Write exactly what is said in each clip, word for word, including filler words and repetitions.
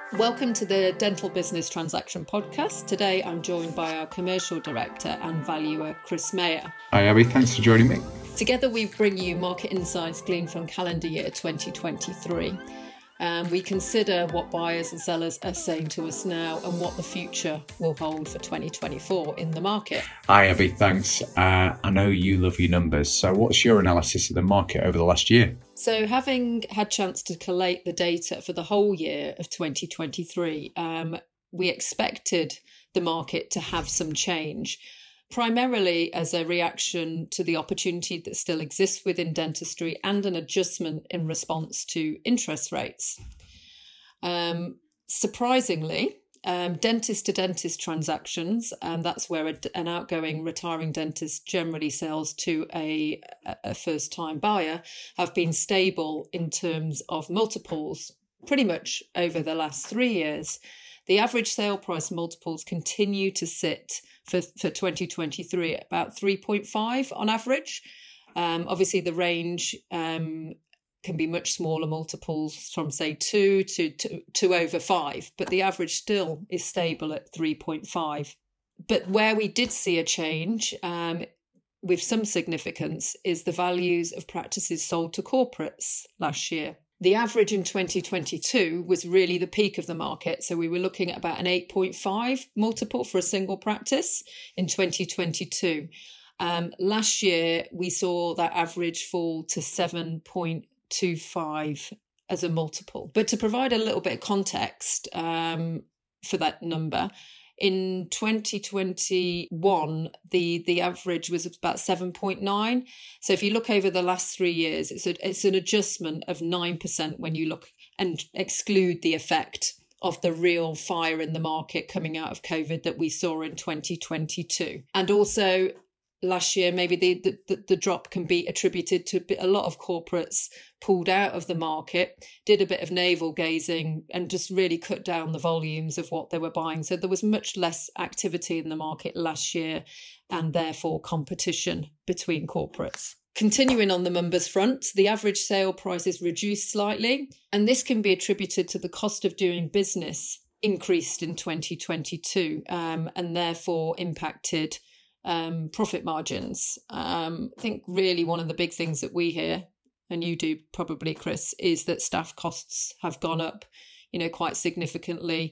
Welcome to the Dental Business Transaction Podcast. Today I'm joined by our Commercial Director and Valuer, Chris Mayer. Hi Abby, thanks for joining me. Together we bring you market insights gleaned from calendar year twenty twenty-three. And we consider what buyers and sellers are saying to us now and what the future will hold for twenty twenty-four in the market. Hi Abby, thanks. Uh, I know you love your numbers, so what's your analysis of the market over the last year? So having had chance to collate the data for the whole year of twenty twenty-three, um, we expected the market to have some change, primarily as a reaction to the opportunity that still exists within dentistry and an adjustment in response to interest rates. Um, surprisingly, um, dentist-to-dentist transactions, and that's where a, an outgoing retiring dentist generally sells to a, a first-time buyer, have been stable in terms of multiples pretty much over the last three years. The average sale price multiples continue to sit for, for twenty twenty-three at about three point five on average. Um, obviously, the range um, can be much smaller multiples from, say, two to, to, to over five, but the average still is stable at three point five. But where we did see a change um, with some significance is the values of practices sold to corporates last year. The average in twenty twenty-two was really the peak of the market. So we were looking at about an eight point five multiple for a single practice in twenty twenty-two. Um, last year, we saw that average fall to seven point two five as a multiple. But to provide a little bit of context um, for that number, in twenty twenty-one, the, the average was about seven point nine. So if you look over the last three years, it's, a, it's an adjustment of nine percent when you look and exclude the effect of the real fire in the market coming out of COVID that we saw in twenty twenty-two. And also last year, maybe the, the, the drop can be attributed to a lot of corporates pulled out of the market, did a bit of navel gazing and just really cut down the volumes of what they were buying. So there was much less activity in the market last year and therefore competition between corporates. Continuing on the numbers front, the average sale price is reduced slightly, and this can be attributed to the cost of doing business increased in twenty twenty-two um, and therefore impacted Um, profit margins. Um, I think really one of the big things that we hear, and you do probably, Chris, is that staff costs have gone up, you know, quite significantly.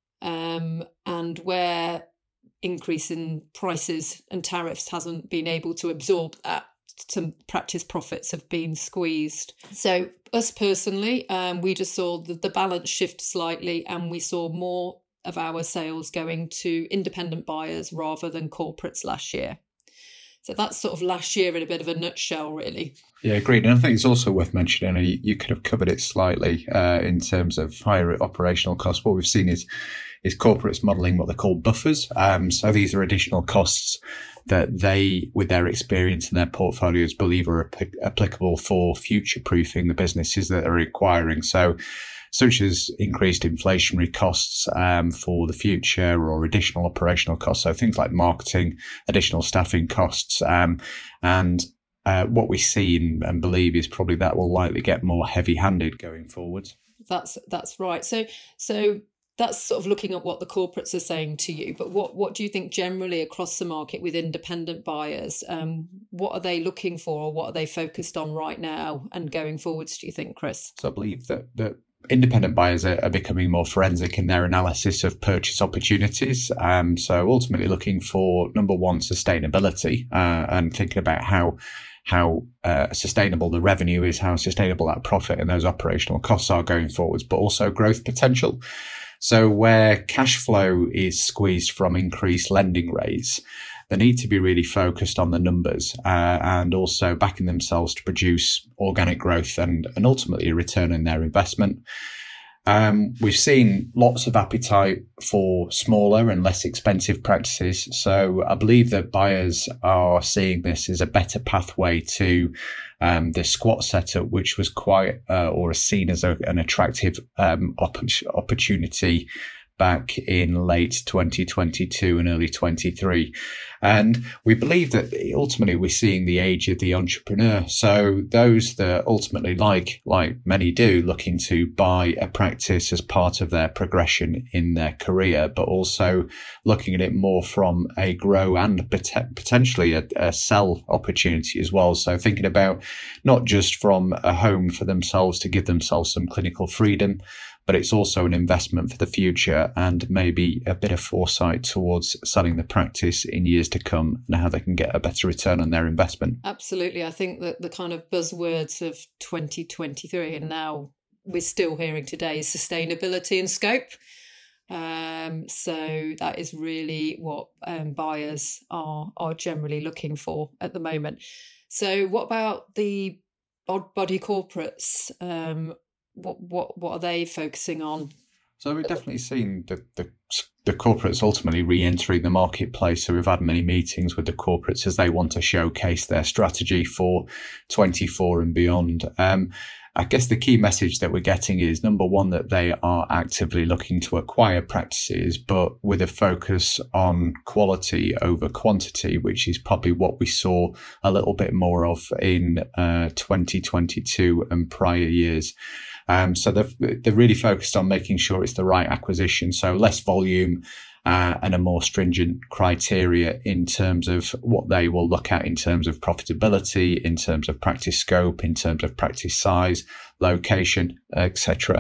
Um, and where increase in prices and tariffs hasn't been able to absorb that, some practice profits have been squeezed. So us personally, um, we just saw the, the balance shift slightly, and we saw more of our sales going to independent buyers rather than corporates last year. So that's sort of last year in a bit of a nutshell, really. Yeah, agreed. And I think it's also worth mentioning, you, you could have covered it slightly uh, in terms of higher operational costs. What we've seen is is corporates modelling what they call buffers. Um, so these are additional costs that they, with their experience and their portfolios, believe are ap- applicable for future-proofing the businesses that they're acquiring. So such as increased inflationary costs um, for the future or additional operational costs. So things like marketing, additional staffing costs. Um, and uh, what we see and, and believe is probably that will likely get more heavy-handed going forward. That's that's right. So so that's sort of looking at what the corporates are saying to you. But what, what do you think generally across the market with independent buyers? Um, what are they looking for, or what are they focused on right now and going forwards, do you think, Chris? So I believe that that independent buyers are, are becoming more forensic in their analysis of purchase opportunities. Um, so ultimately looking for, number one, sustainability uh, and thinking about how how uh, sustainable the revenue is, how sustainable that profit and those operational costs are going forwards, but also growth potential. So where cash flow is squeezed from increased lending rates, they need to be really focused on the numbers uh, and also backing themselves to produce organic growth and, and ultimately a return on their investment. Um, we've seen lots of appetite for smaller and less expensive practices. So I believe that buyers are seeing this as a better pathway to um, the squat setup, which was quite uh, or seen as a, an attractive um, opp- opportunity back in late twenty twenty-two and early twenty-three. And we believe that ultimately we're seeing the age of the entrepreneur. So those that ultimately, like like many do, looking to buy a practice as part of their progression in their career, but also looking at it more from a grow and pot- potentially a, a sell opportunity as well. So thinking about not just from a home for themselves to give themselves some clinical freedom, but it's also an investment for the future and maybe a bit of foresight towards selling the practice in years to come and how they can get a better return on their investment. Absolutely. I think that the kind of buzzwords of twenty twenty-three and now we're still hearing today is sustainability and scope. Um, so that is really what um, buyers are are generally looking for at the moment. So what about the odd body corporates? Um, What what what are they focusing on? So we've definitely seen the, the the corporates ultimately re-entering the marketplace. So we've had many meetings with the corporates as they want to showcase their strategy for twenty-four and beyond. Um, I guess the key message that we're getting is, number one, that they are actively looking to acquire practices, but with a focus on quality over quantity, which is probably what we saw a little bit more of in uh, twenty twenty-two and prior years. Um, so they've, they're really focused on making sure it's the right acquisition. So less volume uh, and a more stringent criteria in terms of what they will look at in terms of profitability, in terms of practice scope, in terms of practice size, location, et cetera.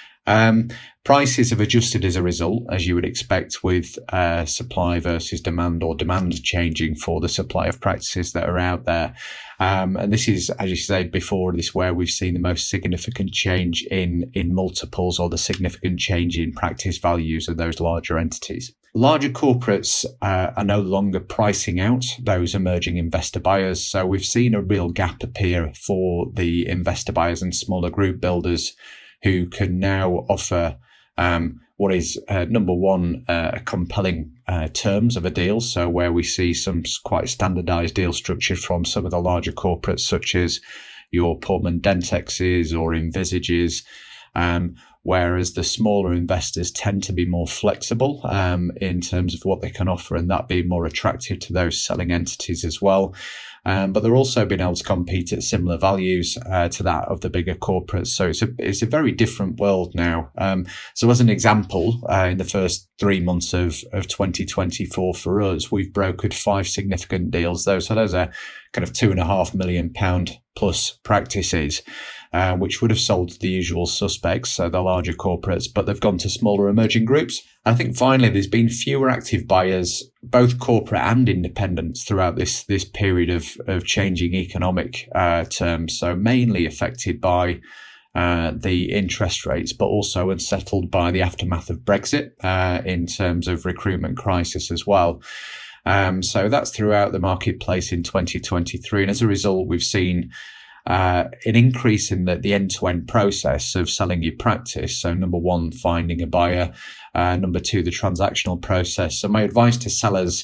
Um, prices have adjusted as a result, as you would expect with uh, supply versus demand, or demand changing for the supply of practices that are out there. Um, and this is, as you said before, this is where we've seen the most significant change in, in multiples, or the significant change in practice values of those larger entities. Larger corporates uh, are no longer pricing out those emerging investor buyers. So we've seen a real gap appear for the investor buyers and smaller group builders who can now offer um, what is, uh, number one, uh, compelling uh, terms of a deal. So where we see some quite standardized deal structure from some of the larger corporates, such as your Portman Dentexes or Envisages, um, whereas the smaller investors tend to be more flexible um, in terms of what they can offer, and that being more attractive to those selling entities as well. Um, but they're also being able to compete at similar values uh, to that of the bigger corporates. So it's a it's a very different world now. Um, so as an example, uh, in the first three months of, of twenty twenty-four for us, we've brokered five significant deals. Those so those are kind of two and a half million pound plus practices, uh, which would have sold to the usual suspects, so the larger corporates, but they've gone to smaller emerging groups. I think finally there's been fewer active buyers, both corporate and independents, throughout this this period of, of changing economic uh, terms. So mainly affected by uh, the interest rates, but also unsettled by the aftermath of Brexit uh, in terms of recruitment crisis as well. Um, so that's throughout the marketplace in twenty twenty-three. And as a result, we've seen uh, an increase in the, the end-to-end process of selling your practice. So number one, finding a buyer. Uh, number two, the transactional process. So my advice to sellers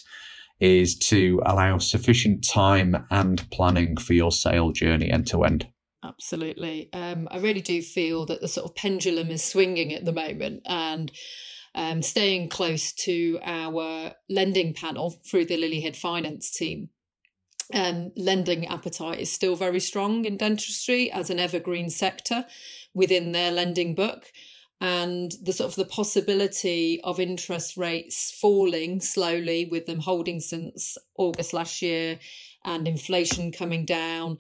is to allow sufficient time and planning for your sale journey end to end. Absolutely. Um, I really do feel that the sort of pendulum is swinging at the moment, and um, staying close to our lending panel through the Lilyhead Finance team. Um, lending appetite is still very strong in dentistry as an evergreen sector within their lending book. And the sort of the possibility of interest rates falling slowly, with them holding since August last year, and inflation coming down,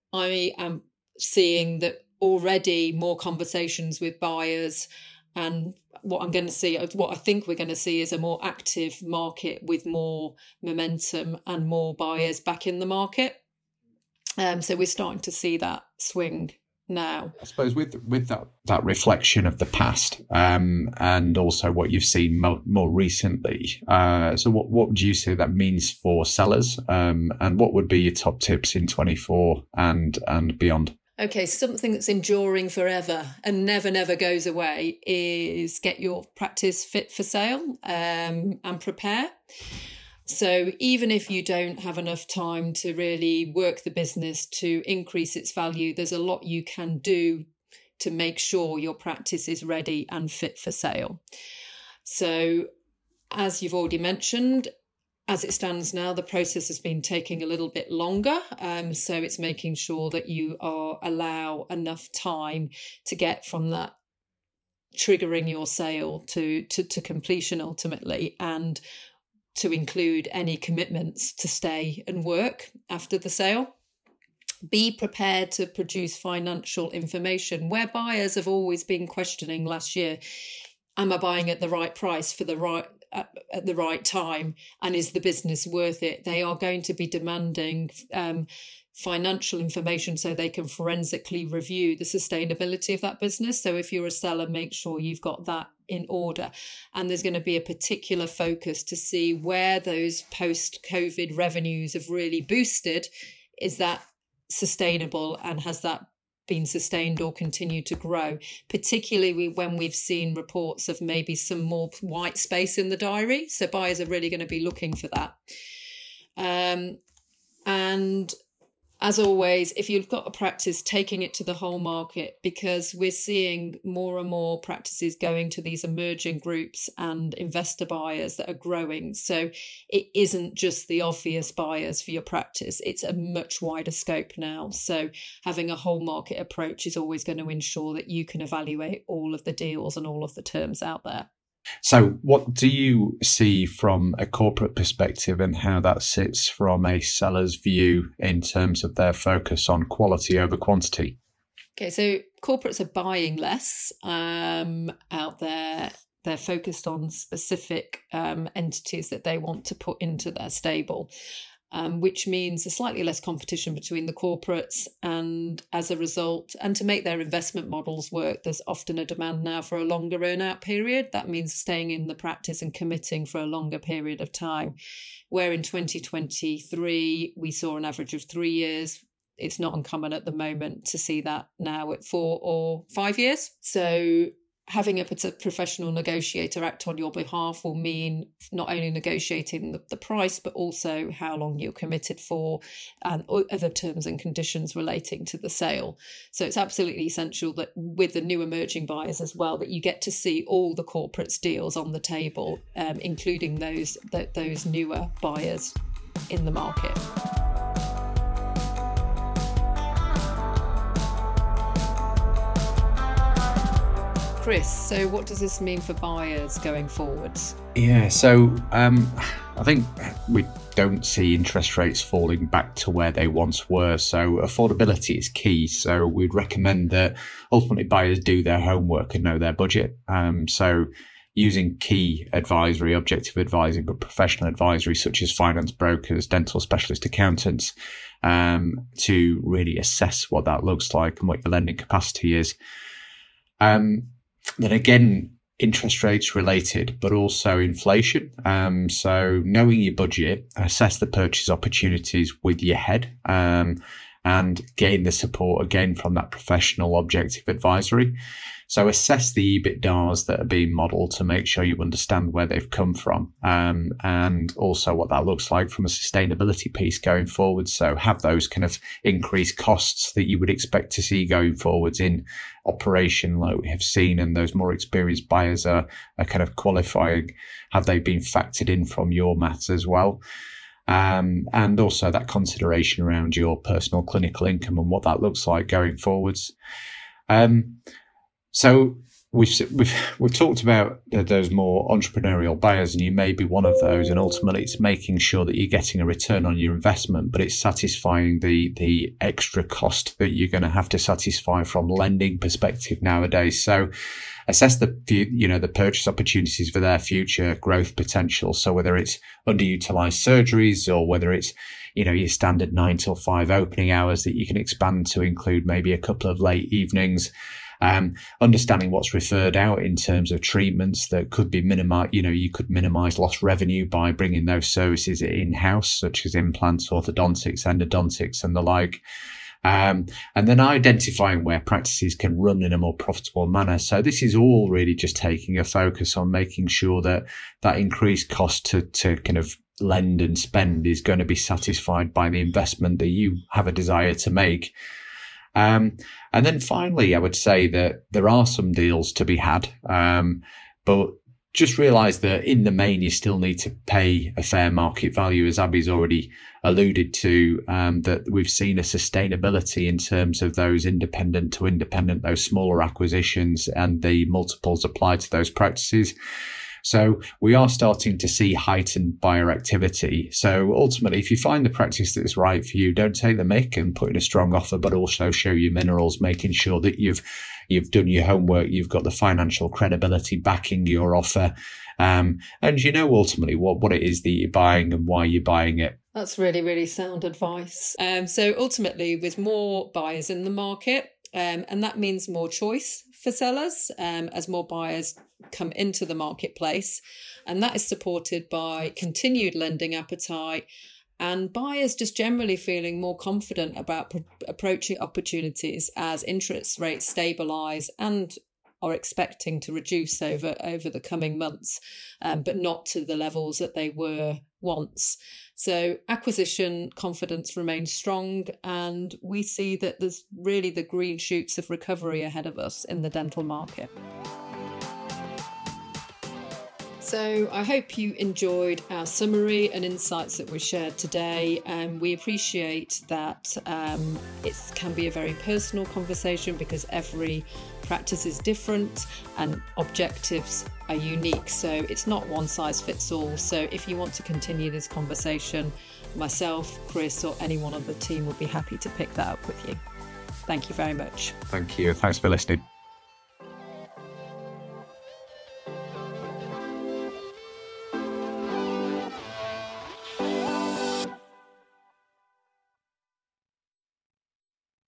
I am seeing that already more conversations with buyers. And what I'm going to see, what I think we're going to see, is a more active market with more momentum and more buyers back in the market. Um, so we're starting to see that swing now. I suppose with with that that reflection of the past, um, and also what you've seen mo- more recently. Uh, so what what would you say that means for sellers, um, and what would be your top tips in twenty-four and and beyond? Okay, something that's enduring forever and never, never goes away is get your practice fit for sale um, and prepare. So even if you don't have enough time to really work the business to increase its value, there's a lot you can do to make sure your practice is ready and fit for sale. So, as you've already mentioned, as it stands now, the process has been taking a little bit longer. Um, so it's making sure that you are allow enough time to get from that triggering your sale to, to, to completion ultimately, and to include any commitments to stay and work after the sale. Be prepared to produce financial information, where buyers have always been questioning last year, am I buying at the right price for the right at, at the right time, and is the business worth it? They are going to be demanding um, financial information so they can forensically review the sustainability of that business. So if you're a seller, make sure you've got that in order. And there's going to be a particular focus to see where those post-COVID revenues have really boosted. Is that sustainable, and has that been sustained or continue to grow, particularly when we've seen reports of maybe some more white space in the diary? So buyers are really going to be looking for that. Um, and as always, if you've got a practice, taking it to the whole market, because we're seeing more and more practices going to these emerging groups and investor buyers that are growing. So it isn't just the obvious buyers for your practice. It's a much wider scope now. So having a whole market approach is always going to ensure that you can evaluate all of the deals and all of the terms out there. So what do you see from a corporate perspective, and how that sits from a seller's view in terms of their focus on quality over quantity? Okay, so corporates are buying less um, out there. They're focused on specific um, entities that they want to put into their stable. Um, which means a slightly less competition between the corporates, and as a result, and to make their investment models work, there's often a demand now for a longer earn-out period. That means staying in the practice and committing for a longer period of time. Where in twenty twenty-three, we saw an average of three years. It's not uncommon at the moment to see that now at four or five years. So having a professional negotiator act on your behalf will mean not only negotiating the, the price, but also how long you're committed for and other terms and conditions relating to the sale. So it's absolutely essential that with the new emerging buyers as well, that you get to see all the corporates deals on the table, um, including those, th- those newer buyers in the market. Chris, so what does this mean for buyers going forwards? Yeah, so um, I think we don't see interest rates falling back to where they once were. So affordability is key. So we'd recommend that ultimately buyers do their homework and know their budget. Um, so using key advisory, objective advising, but professional advisory such as finance brokers, dental specialist accountants, um, to really assess what that looks like and what your lending capacity is. Um, Then again, interest rates related, but also inflation. Um, so knowing your budget, assess the purchase opportunities with your head, um, and gain the support again from that professional objective advisory. So assess the EBITDAs that are being modelled to make sure you understand where they've come from, um, and also what that looks like from a sustainability piece going forward. So have those kind of increased costs that you would expect to see going forwards in operation like we have seen, and those more experienced buyers are, are kind of qualifying. Have they been factored in from your maths as well? Um, and also that consideration around your personal clinical income and what that looks like going forwards. Um, so we've, we've, we've talked about those more entrepreneurial buyers, and you may be one of those, and ultimately it's making sure that you're getting a return on your investment, but it's satisfying the, the extra cost that you're going to have to satisfy from lending perspective nowadays. So assess the, you know, the purchase opportunities for their future growth potential. So whether it's underutilized surgeries, or whether it's, you know, your standard nine till five opening hours that you can expand to include maybe a couple of late evenings. Um, understanding what's referred out in terms of treatments that could be minimized, you know, you could minimize lost revenue by bringing those services in-house, such as implants, orthodontics, endodontics, and the like. Um, and then identifying where practices can run in a more profitable manner. So this is all really just taking a focus on making sure that that increased cost to, to kind of lend and spend is going to be satisfied by the investment that you have a desire to make. Um, and then finally, I would say that there are some deals to be had, um, but just realise that in the main, you still need to pay a fair market value, as Abby's already alluded to, um, that we've seen a sustainability in terms of those independent to independent, those smaller acquisitions and the multiples applied to those practices. So we are starting to see heightened buyer activity. So ultimately, if you find the practice that is right for you, don't take the mick and put in a strong offer, but also show your minerals, making sure that you've you've done your homework, you've got the financial credibility backing your offer, um, and you know ultimately what, what it is that you're buying and why you're buying it. That's really, really sound advice. Um, so ultimately, with more buyers in the market, um, and that means more choice for sellers um, as more buyers come into the marketplace. And that is supported by continued lending appetite and buyers just generally feeling more confident about pro- approaching opportunities as interest rates stabilise and are expecting to reduce over, over the coming months, um, but not to the levels that they were once. So acquisition confidence remains strong, and we see that there's really the green shoots of recovery ahead of us in the dental market. So I hope you enjoyed our summary and insights that we shared today. And um, we appreciate that um, it can be a very personal conversation because every practice is different and objectives are unique. So it's not one size fits all. So if you want to continue this conversation, myself, Chris, or anyone on the team would be happy to pick that up with you. Thank you very much. Thank you. Thanks for listening.